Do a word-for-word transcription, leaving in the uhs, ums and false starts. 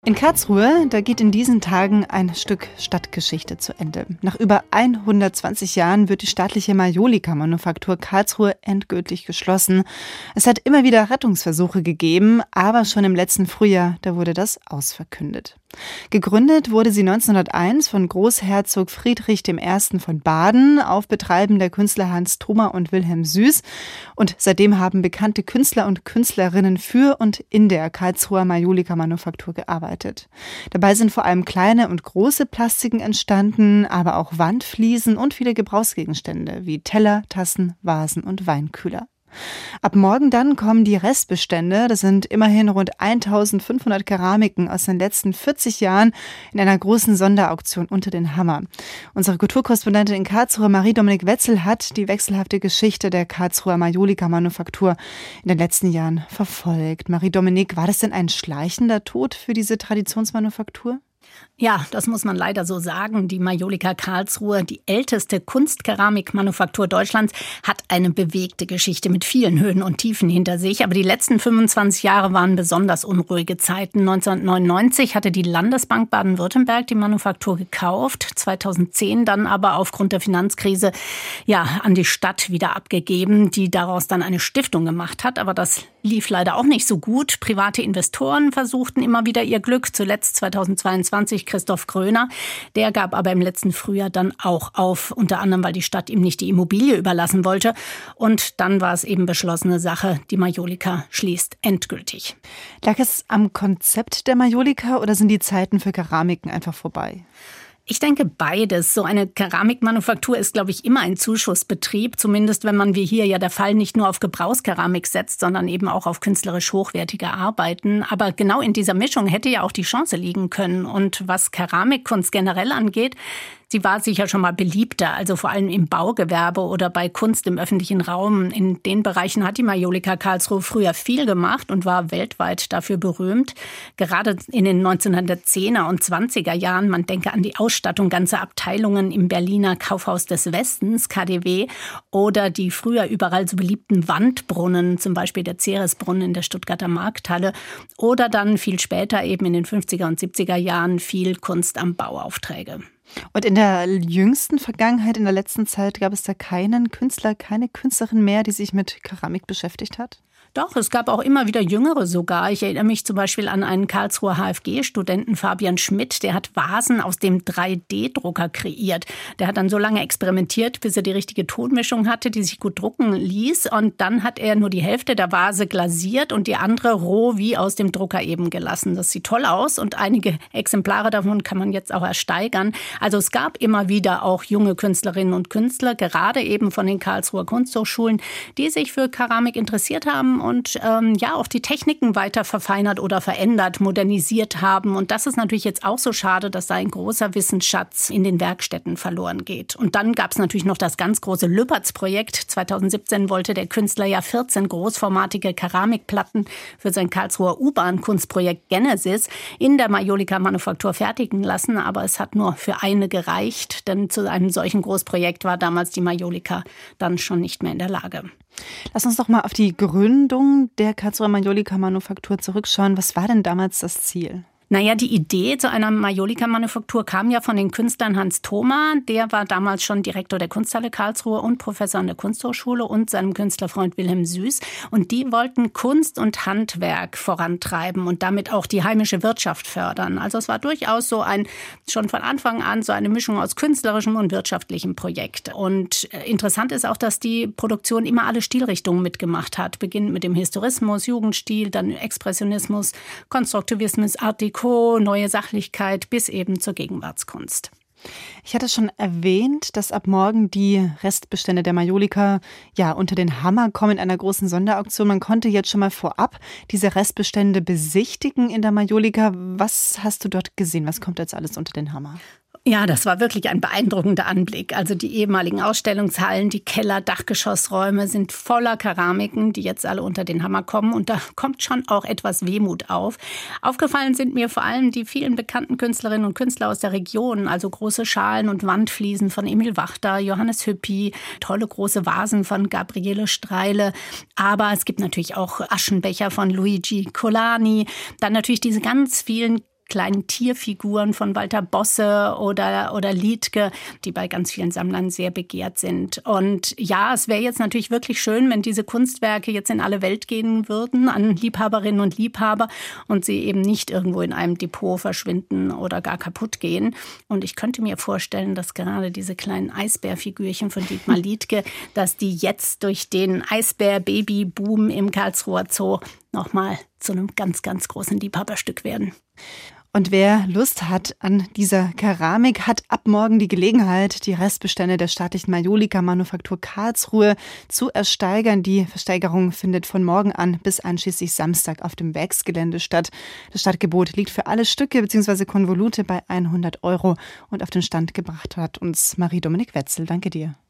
In Karlsruhe, da geht in diesen Tagen ein Stück Stadtgeschichte zu Ende. Nach über hundertzwanzig Jahren wird die staatliche Majolika-Manufaktur Karlsruhe endgültig geschlossen. Es hat immer wieder Rettungsversuche gegeben, aber schon im letzten Frühjahr, da wurde das ausverkündet. Gegründet wurde sie neunzehnhunderteins von Großherzog Friedrich der Erste von Baden auf Betreiben der Künstler Hans Thoma und Wilhelm Süß. Und seitdem haben bekannte Künstler und Künstlerinnen für und in der Karlsruher Majolika-Manufaktur gearbeitet. Dabei sind vor allem kleine und große Plastiken entstanden, aber auch Wandfliesen und viele Gebrauchsgegenstände wie Teller, Tassen, Vasen und Weinkühler. Ab morgen dann kommen die Restbestände, das sind immerhin rund eintausendfünfhundert Keramiken aus den letzten vierzig Jahren, in einer großen Sonderauktion unter den Hammer. Unsere Kulturkorrespondentin in Karlsruhe, Marie-Dominik Wetzel, hat die wechselhafte Geschichte der Karlsruher Majolika-Manufaktur in den letzten Jahren verfolgt. Marie-Dominik, war das denn ein schleichender Tod für diese Traditionsmanufaktur? Ja, das muss man leider so sagen. Die Majolika Karlsruhe, die älteste Kunstkeramikmanufaktur Deutschlands, hat eine bewegte Geschichte mit vielen Höhen und Tiefen hinter sich. Aber die letzten fünfundzwanzig Jahre waren besonders unruhige Zeiten. neunzehnhundertneunundneunzig hatte die Landesbank Baden-Württemberg die Manufaktur gekauft, zweitausendzehn dann aber aufgrund der Finanzkrise ja an die Stadt wieder abgegeben, die daraus dann eine Stiftung gemacht hat. Aber das lief leider auch nicht so gut. Private Investoren versuchten immer wieder ihr Glück. Zuletzt zweitausendzweiundzwanzig Christoph Kröner. Der gab aber im letzten Frühjahr dann auch auf, unter anderem, weil die Stadt ihm nicht die Immobilie überlassen wollte. Und dann war es eben beschlossene Sache, die Majolika schließt endgültig. Lag es am Konzept der Majolika oder sind die Zeiten für Keramiken einfach vorbei? Ich denke beides. So eine Keramikmanufaktur ist, glaube ich, immer ein Zuschussbetrieb. Zumindest wenn man, wie hier ja der Fall, nicht nur auf Gebrauchskeramik setzt, sondern eben auch auf künstlerisch hochwertige Arbeiten. Aber genau in dieser Mischung hätte ja auch die Chance liegen können. Und was Keramikkunst generell angeht, sie war sicher schon mal beliebter, also vor allem im Baugewerbe oder bei Kunst im öffentlichen Raum. In den Bereichen hat die Majolika Karlsruhe früher viel gemacht und war weltweit dafür berühmt. Gerade in den neunzehnhundertzehner und zwanziger Jahren, man denke an die Ausstattung ganzer Abteilungen im Berliner Kaufhaus des Westens, K D W, oder die früher überall so beliebten Wandbrunnen, zum Beispiel der Ceresbrunnen in der Stuttgarter Markthalle, oder dann viel später eben in den fünfziger und siebziger Jahren viel Kunst am Bauaufträge. Und in der jüngsten Vergangenheit, in der letzten Zeit, gab es da keinen Künstler, keine Künstlerin mehr, die sich mit Keramik beschäftigt hat? Doch, es gab auch immer wieder Jüngere sogar. Ich erinnere mich zum Beispiel an einen Karlsruher H F G-Studenten, Fabian Schmidt. Der hat Vasen aus dem drei D Drucker kreiert. Der hat dann so lange experimentiert, bis er die richtige Tonmischung hatte, die sich gut drucken ließ. Und dann hat er nur die Hälfte der Vase glasiert und die andere roh wie aus dem Drucker eben gelassen. Das sieht toll aus und einige Exemplare davon kann man jetzt auch ersteigern. Also es gab immer wieder auch junge Künstlerinnen und Künstler, gerade eben von den Karlsruher Kunsthochschulen, die sich für Keramik interessiert haben und ähm, ja auch die Techniken weiter verfeinert oder verändert, modernisiert haben. Und das ist natürlich jetzt auch so schade, dass da ein großer Wissensschatz in den Werkstätten verloren geht. Und dann gab es natürlich noch das ganz große Lüpertz-Projekt. zweitausendsiebzehn wollte der Künstler ja vierzehn großformatige Keramikplatten für sein Karlsruher U-Bahn-Kunstprojekt Genesis in der Majolika-Manufaktur fertigen lassen. Aber es hat nur für eine gereicht, denn zu einem solchen Großprojekt war damals die Majolika dann schon nicht mehr in der Lage. Lass uns doch mal auf die Gründung der Karlsruher Majolika-Manufaktur zurückschauen. Was war denn damals das Ziel? Naja, die Idee zu einer Majolika-Manufaktur kam ja von den Künstlern Hans Thoma. Der war damals schon Direktor der Kunsthalle Karlsruhe und Professor an der Kunsthochschule und seinem Künstlerfreund Wilhelm Süß. Und die wollten Kunst und Handwerk vorantreiben und damit auch die heimische Wirtschaft fördern. Also es war durchaus so ein, schon von Anfang an so eine Mischung aus künstlerischem und wirtschaftlichem Projekt. Und interessant ist auch, dass die Produktion immer alle Stilrichtungen mitgemacht hat. Beginnend mit dem Historismus, Jugendstil, dann Expressionismus, Konstruktivismus, Art Deco, neue Sachlichkeit bis eben zur Gegenwartskunst. Ich hatte schon erwähnt, dass ab morgen die Restbestände der Majolika ja unter den Hammer kommen in einer großen Sonderauktion. Man konnte jetzt schon mal vorab diese Restbestände besichtigen in der Majolika. Was hast du dort gesehen? Was kommt jetzt alles unter den Hammer? Ja, das war wirklich ein beeindruckender Anblick. Also die ehemaligen Ausstellungshallen, die Keller, Dachgeschossräume sind voller Keramiken, die jetzt alle unter den Hammer kommen. Und da kommt schon auch etwas Wehmut auf. Aufgefallen sind mir vor allem die vielen bekannten Künstlerinnen und Künstler aus der Region. Also große Schalen und Wandfliesen von Emil Wachter, Johannes Hüppi, tolle große Vasen von Gabriele Streile. Aber es gibt natürlich auch Aschenbecher von Luigi Colani. Dann natürlich diese ganz vielen kleinen Tierfiguren von Walter Bosse oder, oder Liedtke, die bei ganz vielen Sammlern sehr begehrt sind. Und ja, es wäre jetzt natürlich wirklich schön, wenn diese Kunstwerke jetzt in alle Welt gehen würden, an Liebhaberinnen und Liebhaber, und sie eben nicht irgendwo in einem Depot verschwinden oder gar kaputt gehen. Und ich könnte mir vorstellen, dass gerade diese kleinen Eisbärfigürchen von Dietmar Liedtke, dass die jetzt durch den Eisbär-Baby-Boom im Karlsruher Zoo nochmal zu einem ganz, ganz großen Liebhaberstück werden. Und wer Lust hat an dieser Keramik, hat ab morgen die Gelegenheit, die Restbestände der staatlichen Majolika-Manufaktur Karlsruhe zu ersteigern. Die Versteigerung findet von morgen an bis einschließlich Samstag auf dem Werksgelände statt. Das Startgebot liegt für alle Stücke bzw. Konvolute bei hundert Euro. Und auf den Stand gebracht hat uns Marie-Dominik Wetzel. Danke dir.